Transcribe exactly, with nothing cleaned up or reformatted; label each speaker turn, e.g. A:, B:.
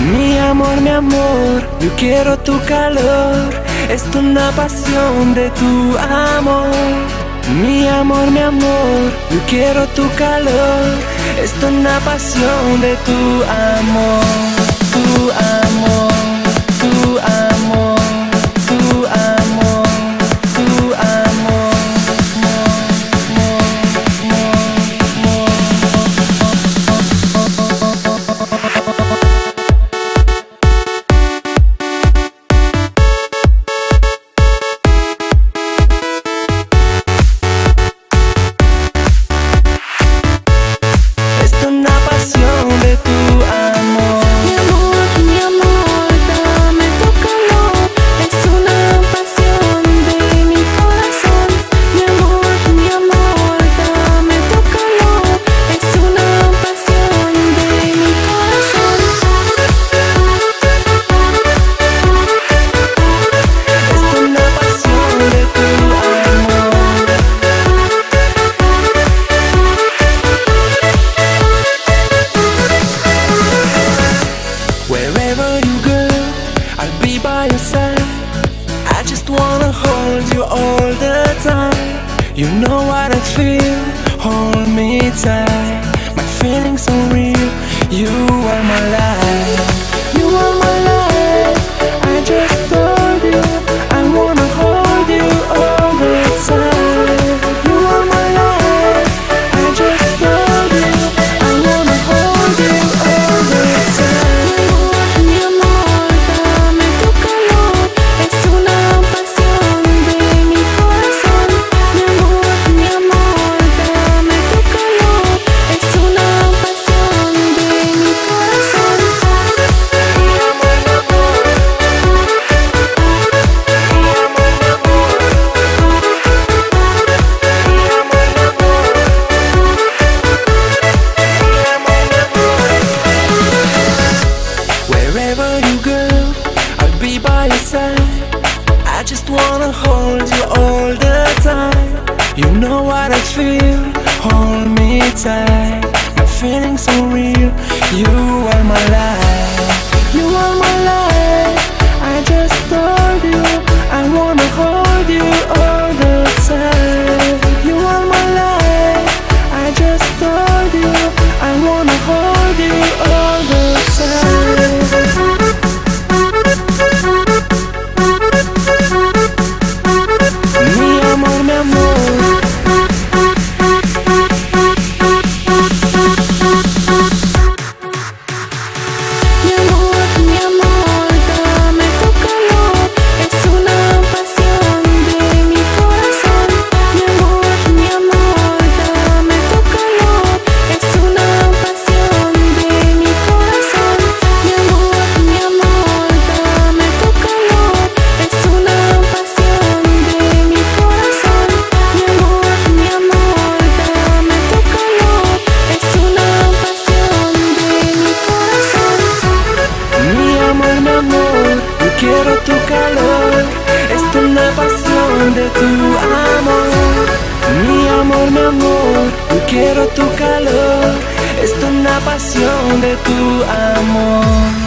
A: Mi amor, mi amor, yo quiero tu calor. Es una pasión de tu amor. Mi amor, mi amor, yo quiero tu calor. Es una pasión de tu amor. Tu amor, tu amor, tu amor, tu amor, I just wanna hold you all the time. You know what I feel, hold me tight. My feelings so real, you are my life. You are my life, I just told you I wanna hold you all the time. You are my life, I just told you I wanna hold you all the time.
B: Mi amor, dame tu calor, es una pasión de mi corazón. Mi amor, mi amor, dame tu calor, es una pasión de mi corazón. Mi amor, mi amor, mi amor, mi amor, mi amor, mi amor, mi amor, mi amor.
A: Wherever you go, I'll be by your side. I just wanna hold you all the time. You know what I feel, hold me tight. My feelings so real, you are my life. You are my life, I just told you I wanna hold you all the time. You are my life, I just told you I wanna hold you all the time. Mi amor, mi amor.
B: Mi amor, mi amor, dame tu calor, es una pasión de mi corazón. Mi amor, mi amor, dame tu calor, es una pasión de mi corazón. Mi amor, mi amor, dame tu calor, es una pasión de mi corazón. Mi amor, mi amor, dame tu calor, es una pasión de mi corazón.
A: Mi amor, mi amor, yo quiero tu calor. Es una pasión de tu amor. Mi amor, mi amor, yo quiero tu calor. Es una pasión de tu amor.